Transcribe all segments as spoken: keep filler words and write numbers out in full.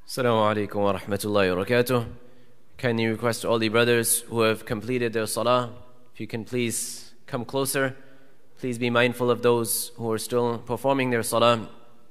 Assalamu alaikum wa rahmatullahi wa barakatuh. Can you request all the brothers who have completed their salah, if you can please come closer. Please be mindful of those who are still performing their salah.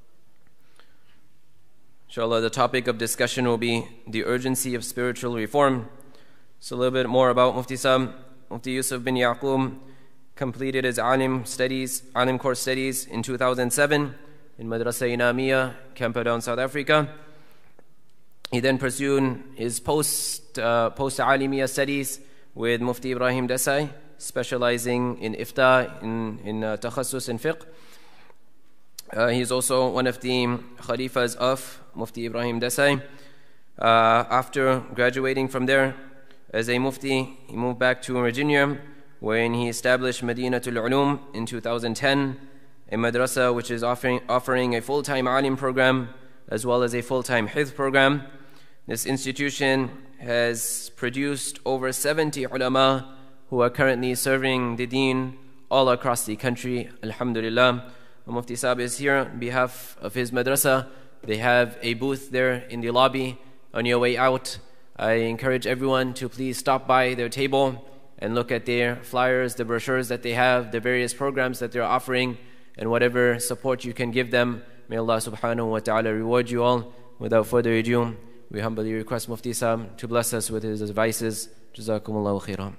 Inshallah, the topic of discussion will be the urgency of spiritual reform. So a little bit more about Mufti Sahib. Mufti Yusuf bin Yaqub completed his alim studies, alim course studies in two thousand seven in Madrasa Inamia, Camperdown, South Africa. He then pursued his post uh, post alimiya studies with Mufti Ibrahim Desai, specializing in ifta, in in uh, takhassus in fiqh. Uh, he is also one of the khalifas of Mufti Ibrahim Desai. Uh, after graduating from there as a mufti, he moved back to Virginia, wherein he established Madinatul Ulum in two thousand ten, a madrasa which is offering offering a full-time alim program as well as a full-time hifz program. This institution has produced over seventy ulama who are currently serving the deen all across the country. Alhamdulillah. Mufti Sahib is here on behalf of his madrasa. They have a booth there in the lobby. On your way out, I encourage everyone to please stop by their table and look at their flyers, the brochures that they have, the various programs that they're offering, and whatever support you can give them. May Allah subhanahu wa ta'ala reward you all. Without further ado, we humbly request Mufti Sahib to bless us with his advices. Jazakumullahu khairan.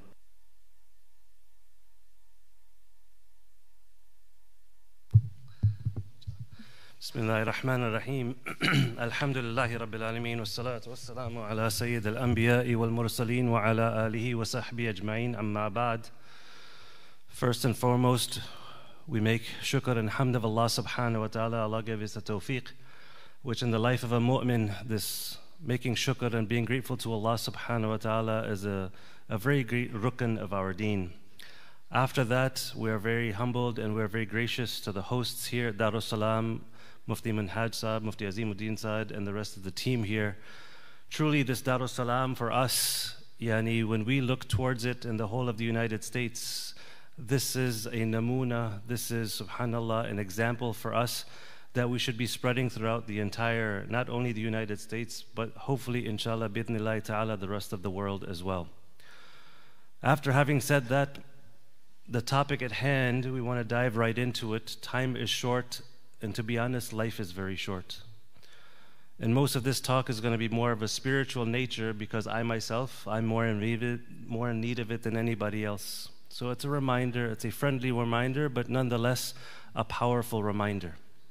Bismillah ar-Rahman ar-Rahim. Alhamdulillahi Rabbil Alameen. Wassalatu wassalamu ala Sayyid al-Anbiya'i wal-Mursaleen wa ala alihi wa sahbihi ajma'in. Amma ba'd. First and foremost, we make shukr and hamd of Allah subhanahu wa ta'ala. Allah gave us the tawfiq, which in the life of a mu'min, this making shukr and being grateful to Allah subhanahu wa ta'ala is a, a very great rukn of our deen. After that, we are very humbled and we are very gracious to the hosts here at Darus Salam, Mufti Manhaj Sahib, Mufti Azimuddin Sahib, and the rest of the team here. Truly, this Darus Salam for us, yani, when we look towards it in the whole of the United States, this is a namuna, this is, subhanallah, an example for us that we should be spreading throughout the entire, not only the United States, but hopefully, inshallah, bidnillahi ta'ala, the rest of the world as well. After having said that, the topic at hand, we want to dive right into it. Time is short, and to be honest, life is very short. And most of this talk is going to be more of a spiritual nature because I myself, I'm more in need of it, more in need of it than anybody else. So it's a reminder, it's a friendly reminder, but nonetheless, a powerful reminder.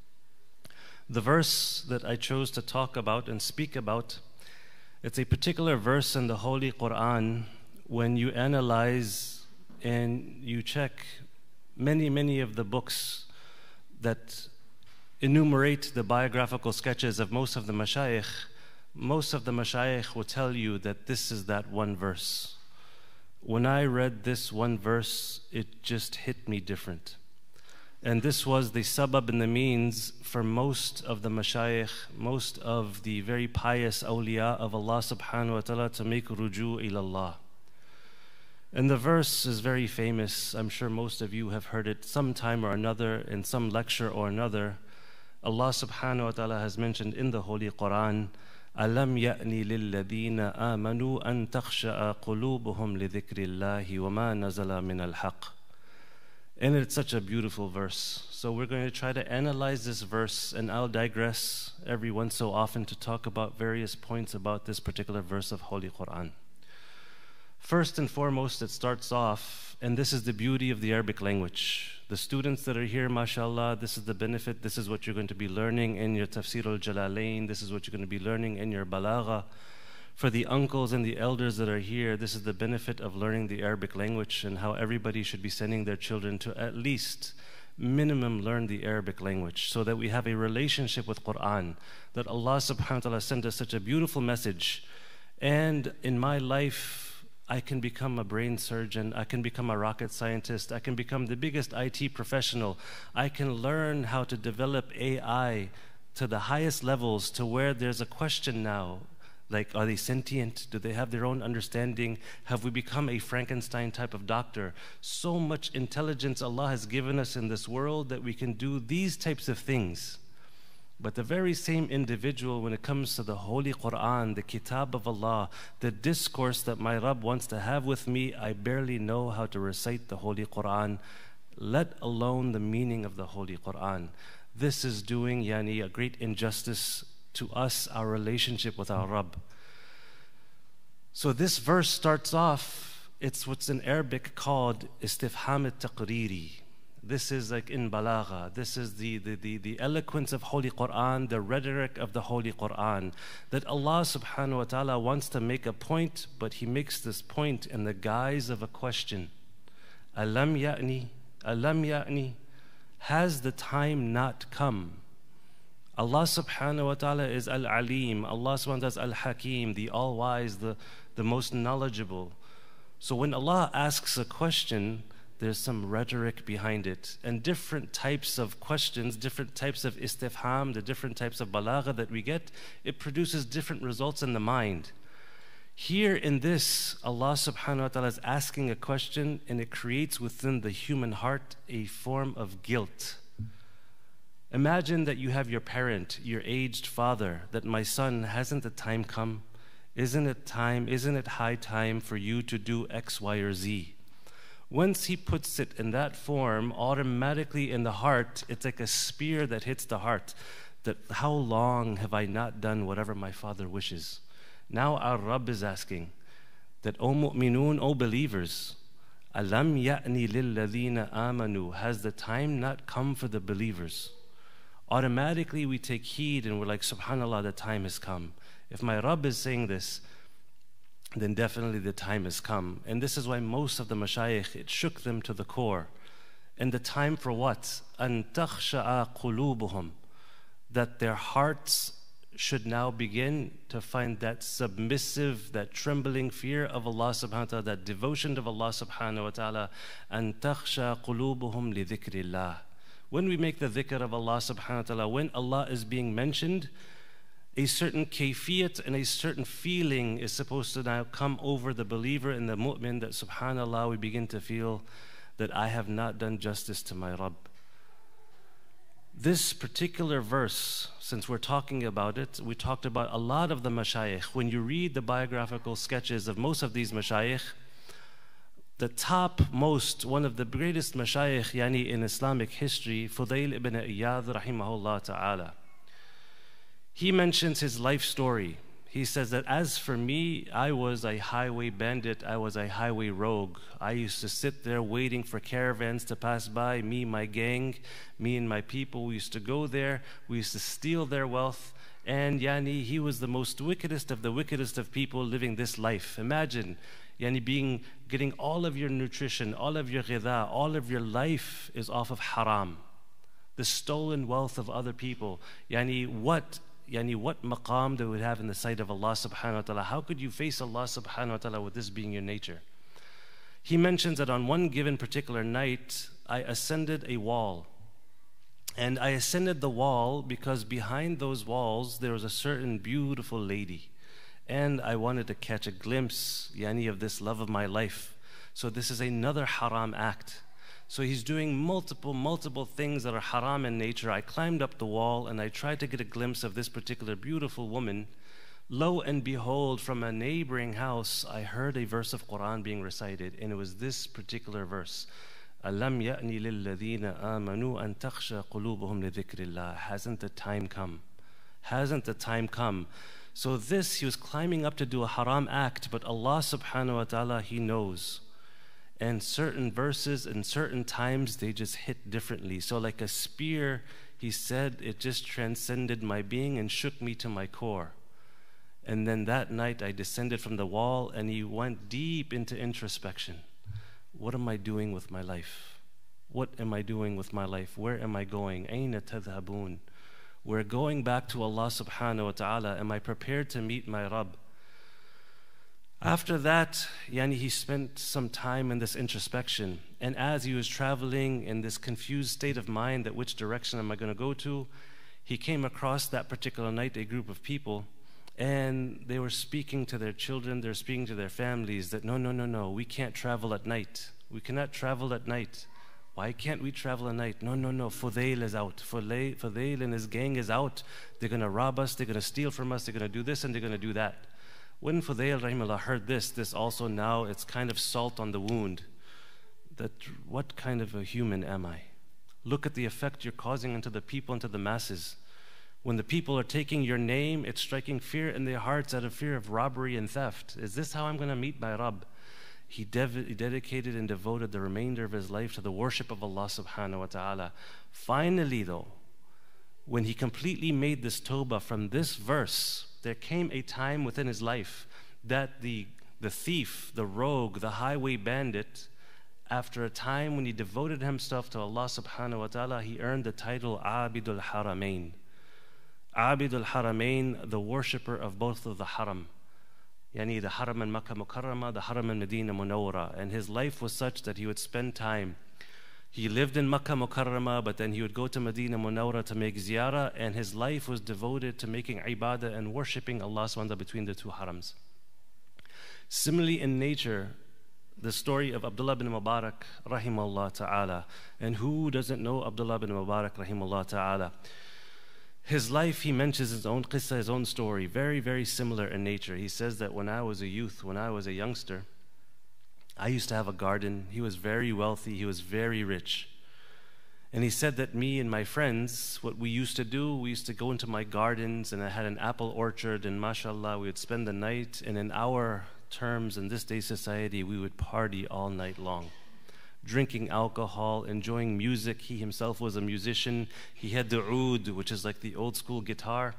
The verse that I chose to talk about and speak about, it's a particular verse in the Holy Quran. When you analyze and you check many, many of the books that enumerate the biographical sketches of most of the mashayikh, most of the mashayikh will tell you that this is that one verse. When I read this one verse, it just hit me different. And this was the sabab and the means for most of the mashayikh, most of the very pious awliya of Allah subhanahu wa ta'ala to make ruju ilallah. And the verse is very famous. I'm sure most of you have heard it sometime or another, in some lecture or another. Allah subhanahu wa ta'ala has mentioned in the Holy Quran, أَلَمْ يَأْنِ لِلَّذِينَ آمَنُوا أَن تَخْشَأَ قُلُوبُهُمْ لِذِكْرِ اللَّهِ وَمَا نَزَلَ مِنَ الْحَقِّ. And it's such a beautiful verse. So we're going to try to analyze this verse, and I'll digress every once so often to talk about various points about this particular verse of Holy Quran. First and foremost, it starts off, and this is the beauty of the Arabic language. The students that are here, mashallah, this is the benefit, this is what you're going to be learning in your Tafsir al-Jalalain, this is what you're going to be learning in your Balagha. For the uncles and the elders that are here, this is the benefit of learning the Arabic language and how everybody should be sending their children to at least minimum learn the Arabic language so that we have a relationship with Quran, that Allah subhanahu wa ta'ala sent us such a beautiful message. And in my life, I can become a brain surgeon, I can become a rocket scientist, I can become the biggest I T professional, I can learn how to develop A I to the highest levels to where there's a question now, like, are they sentient? Do they have their own understanding? Have we become a Frankenstein type of doctor? So much intelligence Allah has given us in this world that we can do these types of things. But the very same individual, when it comes to the Holy Quran, the Kitab of Allah, the discourse that my Rabb wants to have with me, I barely know how to recite the Holy Quran, let alone the meaning of the Holy Quran. This is doing yani, a great injustice to us, our relationship with our Rabb. So this verse starts off, it's what's in Arabic called istifham al-taqriri. This is like in balagha. This is the, the, the, the eloquence of Holy Quran, the rhetoric of the Holy Quran. That Allah subhanahu wa ta'ala wants to make a point, but He makes this point in the guise of a question. Alam ya'ni, alam ya'ni, has the time not come? Allah subhanahu wa ta'ala is Al-Alim. Allah subhanahu wa ta'ala is Al-Hakim, the all-wise, the, the most knowledgeable. So when Allah asks a question, there's some rhetoric behind it. And different types of questions, different types of istifham, the different types of balagha that we get, it produces different results in the mind. Here in this, Allah subhanahu wa ta'ala is asking a question, and it creates within the human heart a form of guilt. Imagine that you have your parent, your aged father, that my son, hasn't the time come? Isn't it time, isn't it high time for you to do X, Y, or Z? Once he puts it in that form, automatically in the heart, it's like a spear that hits the heart. That how long have I not done whatever my father wishes? Now our Rabb is asking that, O mu'minun, O believers, alam ya'ni lilladhina amanu, has the time not come for the believers? Automatically we take heed and we're like, subhanallah, the time has come. If my Rabb is saying this, then definitely the time has come. And this is why most of the mashayikh, it shook them to the core. And the time for what? أَن تَخْشَعَ قُلُوبُهُمْ, that their hearts should now begin to find that submissive, that trembling fear of Allah subhanahu wa ta'ala, that devotion of Allah subhanahu wa ta'ala. أَن تَخْشَعَ قُلُوبُهُمْ لِذِكْرِ اللَّهِ. When we make the dhikr of Allah subhanahu wa ta'ala, when Allah is being mentioned, a certain kayfiyat and a certain feeling is supposed to now come over the believer and the mu'min, that subhanallah, we begin to feel that I have not done justice to my Rabb. This particular verse, since we're talking about it, we talked about a lot of the mashayikh. When you read the biographical sketches of most of these mashayikh, the top most, one of the greatest mashayikh yani in Islamic history, Fudayl ibn Iyad rahimahullah ta'ala, he mentions his life story. He says that as for me, I was a highway bandit, I was a highway rogue. I used to sit there waiting for caravans to pass by, me, my gang, me and my people, we used to go there, we used to steal their wealth, and yani, he was the most wickedest of the wickedest of people living this life. Imagine, yani being, getting all of your nutrition, all of your ghidha, all of your life is off of haram. The stolen wealth of other people. Yani what Yani what maqam they would have in the sight of Allah subhanahu wa ta'ala. How could you face Allah subhanahu wa ta'ala with this being your nature? He mentions that on one given particular night, I ascended a wall. And I ascended the wall because behind those walls there was a certain beautiful lady. And I wanted to catch a glimpse, yani, of this love of my life. So this is another haram act. So he's doing multiple, multiple things that are haram in nature. I climbed up the wall and I tried to get a glimpse of this particular beautiful woman. Lo and behold, from a neighboring house, I heard a verse of Quran being recited, and it was this particular verse. Alam ya'ni lilladhina amanu an takhsha qulubuhum li dhikrillah. Hasn't the time come? Hasn't the time come? So this, he was climbing up to do a haram act, but Allah subhanahu wa ta'ala, He knows. And certain verses and certain times, they just hit differently. So like a spear, he said, it just transcended my being and shook me to my core. And then that night I descended from the wall and he went deep into introspection. What am I doing with my life? What am I doing with my life? Where am I going? Aina tadhabun? We're going back to Allah subhanahu wa ta'ala. Am I prepared to meet my Rabb? After that, yani, he spent some time in this introspection. And as he was traveling in this confused state of mind, that which direction am I going to go to, he came across that particular night a group of people, and they were speaking to their children, they were speaking to their families that no, no, no, no, we can't travel at night. We cannot travel at night. Why can't we travel at night? No, no, no, Fudayl is out. Fudayl and his gang is out. They're going to rob us, they're going to steal from us, they're going to do this and they're going to do that. When Fudayl rahimahullah heard this, this also now, it's kind of salt on the wound. That what kind of a human am I? Look at the effect you're causing into the people, into the masses. When the people are taking your name, it's striking fear in their hearts out of fear of robbery and theft. Is this how I'm going to meet my Rabb? He, dev- he dedicated and devoted the remainder of his life to the worship of Allah subhanahu wa ta'ala. Finally though, when he completely made this tawbah from this verse, there came a time within his life that the, the thief, the rogue, the highway bandit, after a time when he devoted himself to Allah subhanahu wa ta'ala, he earned the title Abidul Haramain. Abidul Haramain, the worshipper of both of the haram. Yani the haram in Makkah Mukarramah, the haram in Medina Munawwara. And his life was such that he would spend time. He lived in Makkah Mukarramah, but then he would go to Medina Munawwara to make ziyarah, and his life was devoted to making ibadah and worshipping Allah subhanahu wa ta'ala between the two harams. Similarly in nature, the story of Abdullah bin Mubarak rahimahullah ta'ala. And who doesn't know Abdullah bin Mubarak rahimahullah ta'ala? His life, he mentions his own qissa, his own story, very, very similar in nature. He says that when I was a youth, when I was a youngster, I used to have a garden. He was very wealthy, he was very rich. And he said that me and my friends, what we used to do, we used to go into my gardens, and I had an apple orchard, and mashallah, we would spend the night, and in our terms in this day's society, we would party all night long. Drinking alcohol, enjoying music. He himself was a musician. He had the oud, which is like the old school guitar.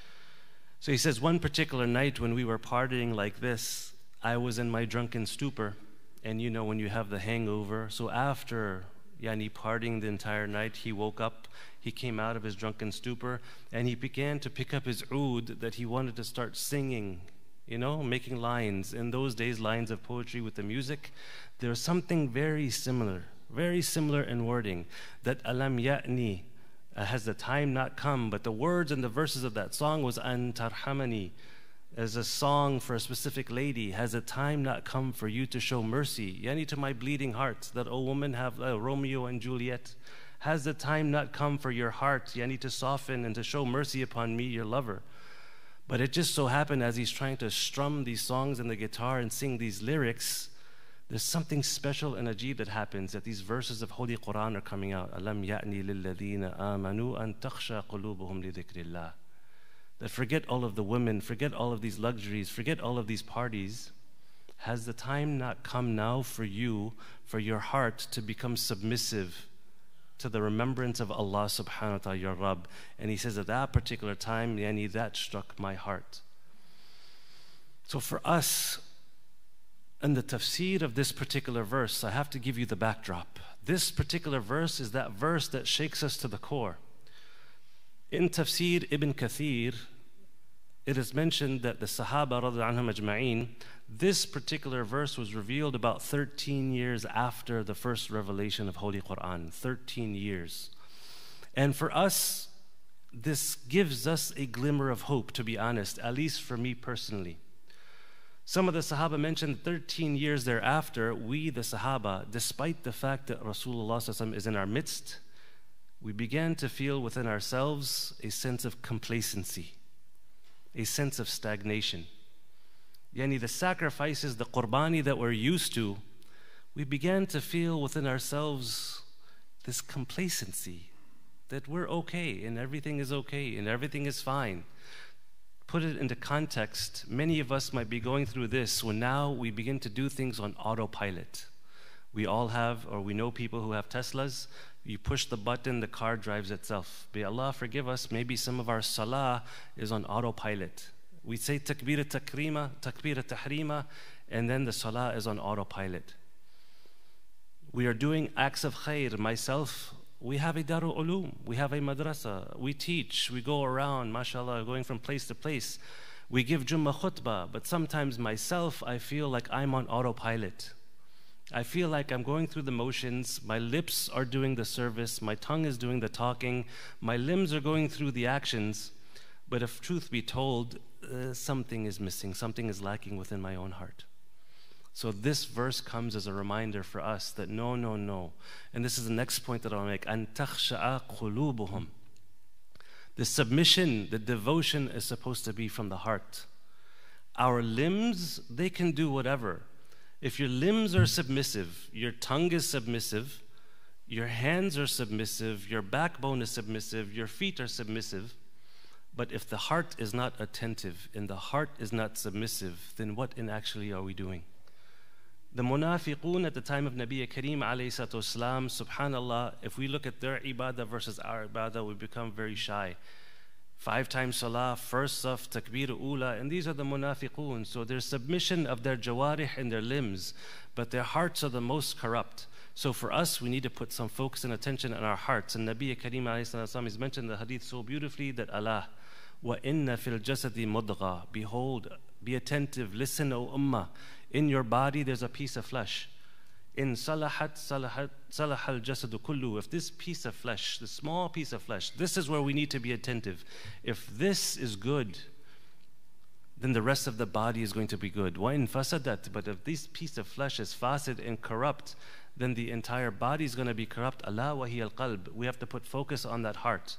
So he says, one particular night when we were partying like this, I was in my drunken stupor. And you know when you have the hangover. So after yani partying the entire night, he woke up, he came out of his drunken stupor, and he began to pick up his oud that he wanted to start singing, you know, making lines. In those days, lines of poetry with the music. There's something very similar, very similar in wording, that alam ya'ni, uh, has the time not come, but the words and the verses of that song was an tarhamani, as a song for a specific lady. Has the time not come for you to show mercy, yani to my bleeding heart, that O woman have uh, Romeo and Juliet? Has the time not come for your heart, yani to soften and to show mercy upon me, your lover? But it just so happened as he's trying to strum these songs on the guitar and sing these lyrics, there's something special and ajib that happens, that these verses of Holy Quran are coming out. Alam ya'ni lilladhina amanu an takhsha qulubuhum li dhikrillah. That forget all of the women, forget all of these luxuries, forget all of these parties. Has the time not come now for you, for your heart to become submissive to the remembrance of Allah subhanahu wa ta'ala, your Rabb? And he says at that particular time, yani that struck my heart. So for us, in the tafsir of this particular verse, I have to give you the backdrop. This particular verse is that verse that shakes us to the core. In Tafsir Ibn Kathir, it is mentioned that the Sahaba radhiyallahu anhum ajma'in, this particular verse was revealed about thirteen years after the first revelation of Holy Quran. thirteen years. And for us, this gives us a glimmer of hope, to be honest, at least for me personally. Some of the Sahaba mentioned thirteen years thereafter, we, the Sahaba, despite the fact that Rasulullah is in our midst, we began to feel within ourselves a sense of complacency, a sense of stagnation. Yani the sacrifices, the qurbani that we're used to, we began to feel within ourselves this complacency, that we're okay and everything is okay and everything is fine. Put it into context, many of us might be going through this when now we begin to do things on autopilot. We all have, or we know people who have Teslas. You push the button, the car drives itself. May Allah forgive us, maybe some of our salah is on autopilot. We say takbir takrima, takbir tahrima, and then the salah is on autopilot. We are doing acts of khair. Myself, we have a Darul Ulum, we have a madrasa, we teach, we go around, mashallah, going from place to place. We give Jummah khutbah, but sometimes myself, I feel like I'm on autopilot. I feel like I'm going through the motions, my lips are doing the service, my tongue is doing the talking, my limbs are going through the actions, but if truth be told, uh, something is missing, something is lacking within my own heart. So this verse comes as a reminder for us that no, no, no. And this is the next point that I'll make. أَن تَخْشَعَ قُلُوبُهُمْ. The submission, the devotion is supposed to be from the heart. Our limbs, they can do whatever. If your limbs are submissive, your tongue is submissive, your hands are submissive, your backbone is submissive, your feet are submissive, but if the heart is not attentive and the heart is not submissive, then what in actually are we doing? The munafiqun at the time of Nabi Kareem alayhi salatu wasalam, subhanallah, if we look at their ibadah versus our ibadah, we become very shy. Five times salah, first saf, takbir ula, and these are the munafiqun. So their submission of their jawarih and their limbs, but their hearts are the most corrupt. So for us, we need to put some focus and attention on our hearts. And Nabi Kareem alayhi salatu wasalam has mentioned the hadith so beautifully that Allah, wa inna fil jasadi mudgha, behold, be attentive, listen, O ummah. In your body, there's a piece of flesh. In salahat, salahat, salahal jasadu kullu. If this piece of flesh, the small piece of flesh, this is where we need to be attentive. If this is good, then the rest of the body is going to be good. Wa in fasadat, but if this piece of flesh is fasid and corrupt, then the entire body is going to be corrupt. Allah wa hiya al-qalb. We have to put focus on that heart.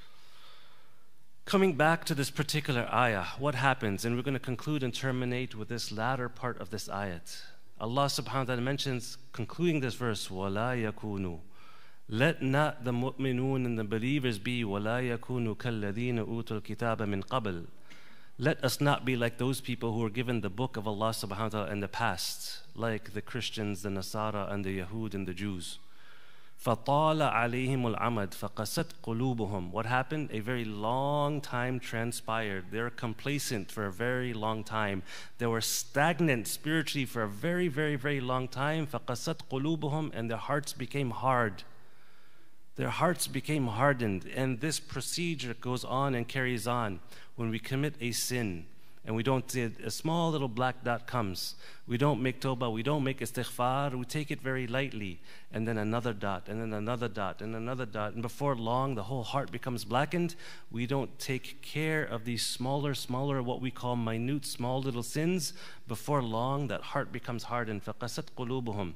Coming back to this particular ayah, what happens? And we're going to conclude and terminate with this latter part of this ayat. Allah subhanahu wa ta'ala mentions, concluding this verse, وَلَا يَكُونُوا. Let not the mu'minun and the believers be وَلَا يَكُونُوا كَالَّذِينَ أُوتُوا الْكِتَابَ مِنْ قَبْلِ. Let us not be like those people who were given the book of Allah subhanahu wa ta'ala in the past, like the Christians, the Nasara, and the Yahud and the Jews. فَطَالَ عَلَيْهِمُ الْعَمَدْ فَقَسَتْ قُلُوبُهُم. What happened? A very long time transpired. They were complacent for a very long time. They were stagnant spiritually for a very, very, very long time. فَقَسَتْ قُلُوبُهُم. And their hearts became hard. Their hearts became hardened. And this procedure goes on and carries on. When we commit a sin, and we don't, a small little black dot comes. We don't make tawbah, we don't make istighfar, we take it very lightly. And then another dot, and then another dot, and another dot. And before long, the whole heart becomes blackened. We don't take care of these smaller, smaller, what we call minute, small little sins. Before long, that heart becomes hardened. فَقَسَتْ قُلُوبُهُم.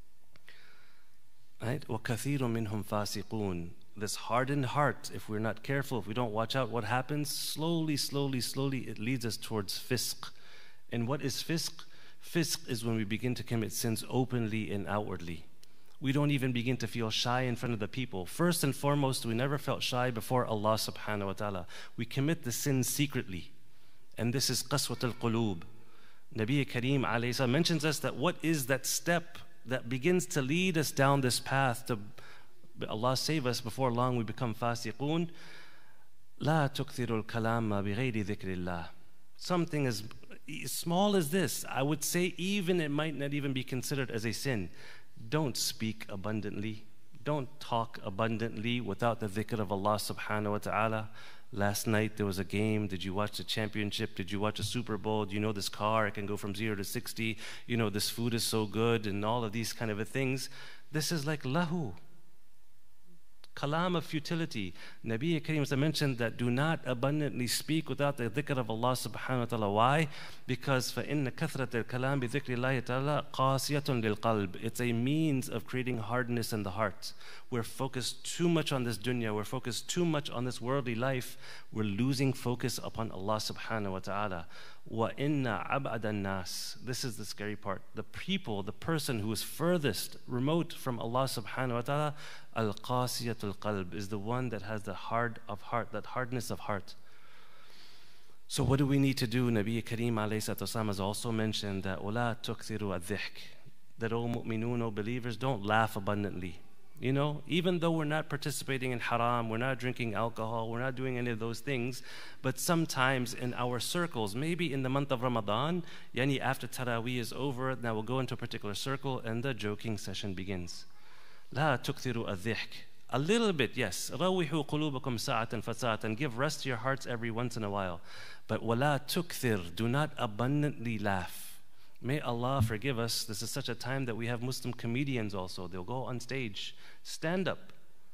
Right? وَكَثِيرٌ مِّنْهُمْ فَاسِقُونَ. This hardened heart, if we're not careful, if we don't watch out, what happens? Slowly, slowly, slowly, it leads us towards fisq. And what is fisq? Fisq is when we begin to commit sins openly and outwardly. We don't even begin to feel shy in front of the people. First and foremost, we never felt shy before Allah subhanahu wa ta'ala. We commit the sins secretly. And this is qaswat al-qulub. Nabi Kareem alayhi salam mentions us that what is that step that begins to lead us down this path to Allah save us, before long we become fasiqun. La tukthiru al-kalama bighayri dhikrillah. Something as small as this, I would say even it might not even be considered as a sin. Don't speak abundantly. Don't talk abundantly without the dhikr of Allah subhanahu wa ta'ala. Last night there was a game. Did you watch the championship? Did you watch a Super Bowl? Do you know this car? It can go from zero to sixty. You know, this food is so good, and all of these kind of things. This is like lahu. Kalam of futility. Nabi Kareem mentioned that do not abundantly speak without the dhikr of Allah subhanahu wa ta'ala. Why? Because فَإِنَّ كَثْرَةَ الْكَلَامِ بِذِكْرِ اللَّهِ تَعَالَى قَاسِيَةٌ لِلْقَلْبِ. It's a means of creating hardness in the heart. We're focused too much on this dunya. We're focused too much on this worldly life. We're losing focus upon Allah subhanahu wa ta'ala. وَإِنَّ عَبْعَدَ النَّاسِ. This is the scary part. The people, the person who is furthest, remote from Allah subhanahu wa ta'ala, al-qasiyatul qalb, is the one that has the hard of heart, that hardness of heart. So what do we need to do? Nabi Kareem alayhi salatu wasalam has also mentioned that وَلَا تُكْثِرُوا الذِّحْكِ, that O mu'minun, O believers, don't laugh abundantly. You know, even though we're not participating in haram, we're not drinking alcohol, we're not doing any of those things, but sometimes in our circles, maybe in the month of Ramadan, yani after Taraweeh is over, now we'll go into a particular circle and the joking session begins. لا تكثروا الضحك. A little bit, yes. روحوا قلوبكم ساعة فساعة, and give rest to your hearts every once in a while. But ولا تكثر, do not abundantly laugh. May Allah forgive us. This is such a time that we have Muslim comedians also. They'll go on stage, stand up,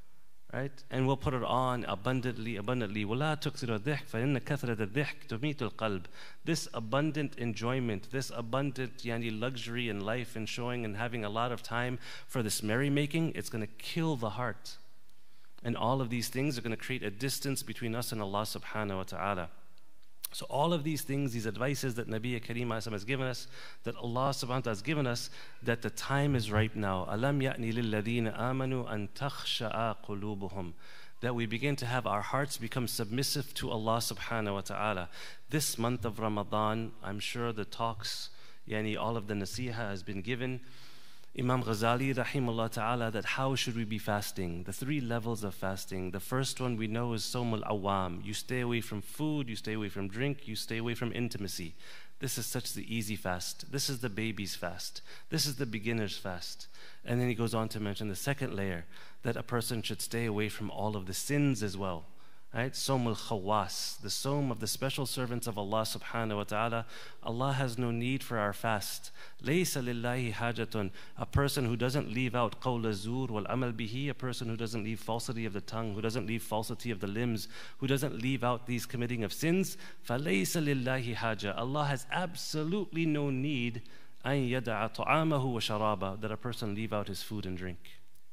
right? And we'll put it on abundantly, abundantly. وَلَا تُكْثِرُ الضِّحْكَ فَإِنَّ كَثْرَةَ الضِّحْكِ تُمِيتُ الْقَلْبِ. This abundant enjoyment, this abundant yani, luxury in life and showing and having a lot of time for this merrymaking, it's going to kill the heart. And all of these things are going to create a distance between us and Allah subhanahu wa ta'ala. So all of these things, these advices that Nabi Kareem has given us, that Allah subhanahu wa ta'ala has given us, that the time is right now. أَلَمْ يَأْنِ لِلَّذِينَ آمَنُوا أَن تَخْشَعَ قُلُوبُهُم. That we begin to have our hearts become submissive to Allah subhanahu wa ta'ala. This month of Ramadan, I'm sure the talks, yani all of the nasiha has been given. Imam Ghazali rahimahullah ta'ala, that how should we be fasting? The three levels of fasting. The first one we know is Sawm al-Awam. You stay away from food, you stay away from drink, you stay away from intimacy. This is such the easy fast. This is the baby's fast. This is the beginner's fast. And then he goes on to mention the second layer, that a person should stay away from all of the sins as well. Right? Sawm al-Khawas, the Sawm of the special servants of Allah subhanahu wa ta'ala. Allah has no need for our fast. Laysa lillahi hajatun, a person who doesn't leave out qawl az-zur wal amal bihi, a person who doesn't leave falsity of the tongue, who doesn't leave falsity of the limbs, who doesn't leave out these committing of sins. فَلَيْسَ لِلَّهِ حَاجَةٌ. Allah has absolutely no need أَن يَدَعَ طَعَامَهُ وَشَرَابَهُ, that a person leave out his food and drink.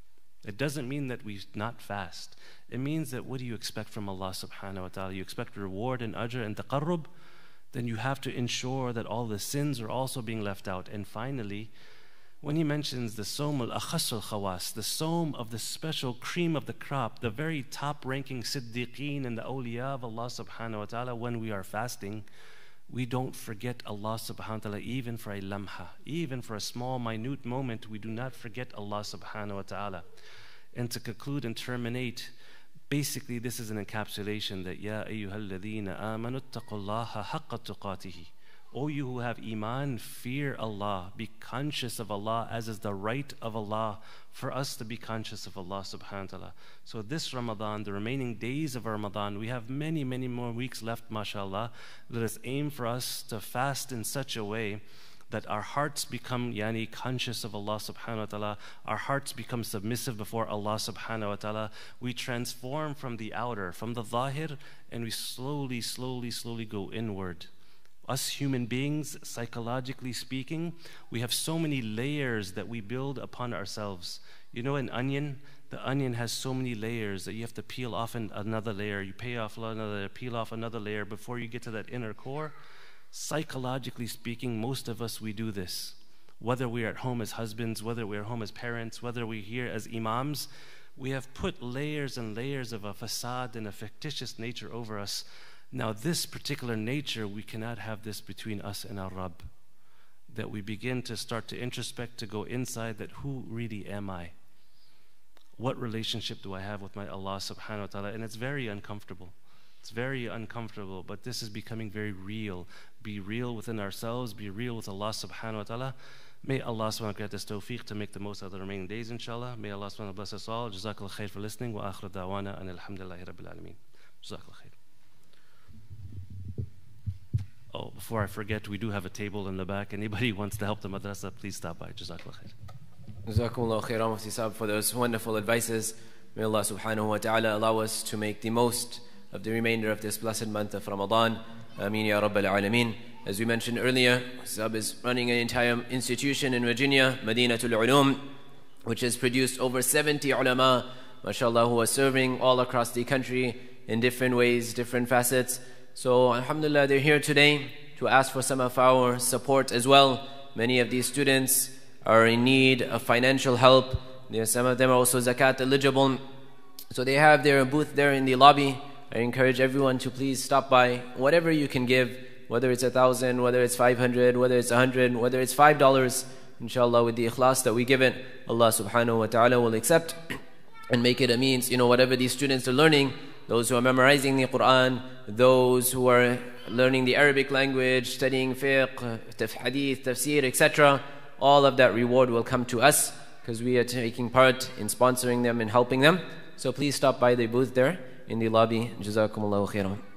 It doesn't mean that we not fast. It means that what do you expect from Allah subhanahu wa ta'ala? You expect reward and ajr and taqarrub? Then you have to ensure that all the sins are also being left out. And finally, when he mentions the Sawm al-Akhas al-Khawas, the Sawm of the special cream of the crop, the very top-ranking Siddiqeen and the awliya of Allah subhanahu wa ta'ala, when we are fasting, we don't forget Allah subhanahu wa ta'ala even for a lamha, even for a small, minute moment, we do not forget Allah subhanahu wa ta'ala. And to conclude and terminate, basically this is an encapsulation that Ya ayyuhal ladhina amanu taqullaha haqqa tuqatihi. O you who have iman, fear Allah, be conscious of Allah, as is the right of Allah for us to be conscious of Allah subhanahu wa ta'ala. So this Ramadan, the remaining days of Ramadan, we have many, many more weeks left, mashallah. Let us aim for us to fast in such a way that our hearts become yani conscious of Allah subhanahu wa ta'ala, our hearts become submissive before Allah subhanahu wa ta'ala. We transform from the outer, from the zahir, and we slowly, slowly, slowly go inward. Us human beings, psychologically speaking, we have so many layers that we build upon ourselves. You know, an onion, the onion has so many layers that you have to peel off another layer, you peel off another layer, peel off another layer before you get to that inner core. Psychologically speaking, most of us, we do this. Whether we're at home as husbands, whether we're at home as parents, whether we're here as imams, we have put layers and layers of a facade and a fictitious nature over us. Now this particular nature, we cannot have this between us and our Rabb. That we begin to start to introspect, to go inside, that who really am I? What relationship do I have with my Allah subhanahu wa ta'ala? And it's very uncomfortable. It's very uncomfortable, but this is becoming very real. Be real within ourselves, be real with Allah subhanahu wa ta'ala. May Allah subhanahu wa ta'ala grant us tawfiq to make the most of the remaining days, inshallah. May Allah subhanahu wa ta'ala bless us all. Jazakallah khair for listening. Wa akhir da'wana and alhamdulillahi rabbil alameen. Jazakallah khair. Oh, before I forget, we do have a table in the back. Anybody who wants to help the madrasa, please stop by. Jazakallah khair. Jazakumullah khairan, Mufti Sahib, for those wonderful advices. May Allah subhanahu wa ta'ala allow us to make the most of the remainder of this blessed month of Ramadan. Ameen ya Rabbil Alameen. As we mentioned earlier, Sahib is running an entire institution in Virginia, Madinatul Ulum, which has produced over seventy ulama, mashallah, who are serving all across the country in different ways, different facets. So alhamdulillah, they're here today to ask for some of our support as well. Many of these students are in need of financial help. Some of them are also zakat eligible. So they have their booth there in the lobby. I encourage everyone to please stop by. Whatever you can give, whether it's a thousand, whether it's five hundred, whether it's a hundred, whether it's five dollars, inshallah, with the ikhlas that we give it, Allah subhanahu wa ta'ala will accept and make it a means, you know, whatever these students are learning, those who are memorizing the Quran, those who are learning the Arabic language, studying fiqh, hadith, tafsir, et cetera, all of that reward will come to us because we are taking part in sponsoring them and helping them. So please stop by the booth there in the lobby. Jazakumullahu khairan.